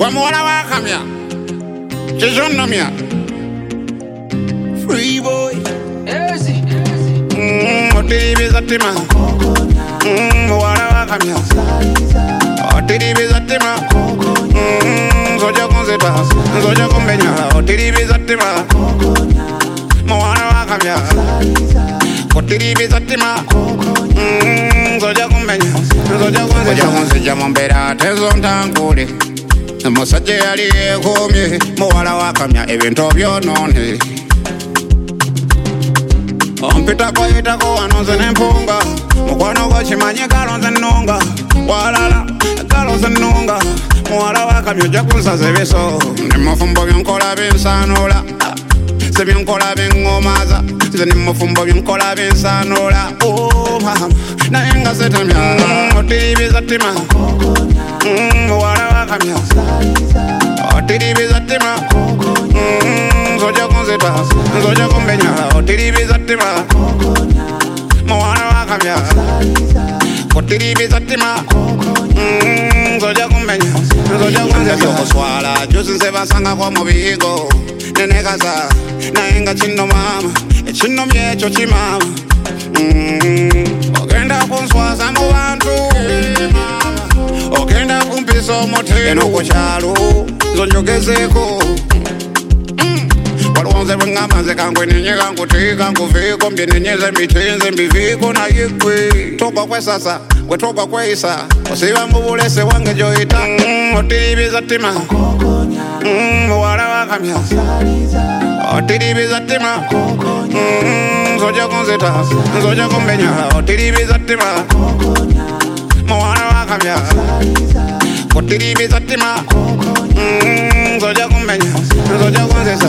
Wamwala wakamya Chichonomya Free boy Otiribiza tima Mwala wakamya Otiribiza tima Zoja konzeta Zoja kombenya Otiribiza tima Mwala wakamya Otiribiza tima Zoja kombenya Zoja konzeta Mwambera tezo ntankule Musajja yali yekomye muwala wakamya ebintu byonone Ompitako yitako wanonze nempunga Mukwano gwa kimanyi galonze nnunga Walala galonze nnunga Muwala wakamya ojja kunsaza ebiso Nemufumbo byenkola binsanula Sebyenkola bingomaza Nze nemufumbo byenkola binsanula Mama naye nga setemya Otiribiza tima Muwala wakamya Otiribiza tima Zoja konzeta Zoja kombenya Otiribiza tima Muwala wakamya Otiribiza tima Zoja kombenya Zoja konzeta Okuswala Jusi nsebasanga kwa mubigo Nenekaza Naenga chino mama Chino myecho chimama Ogenda kunswaza mu bantu Ogenda kumpiso moteno kuchalo Zonjogezeko Walonze wengamanze kangwe nenye kangutika Nkuviko mbyenenyeze mbitenze mbiviko na yikwe Toka kwe sasa, kwe toka kwe isa Osiwa mbubulese wange joita Otiribiza tima Mwala wakamya Otiribiza tima Zoja konzeta Zoja kombenya Otiribiza tima Mwala wakamya Otiribiza tima Zoja kombenya Zoja konzeta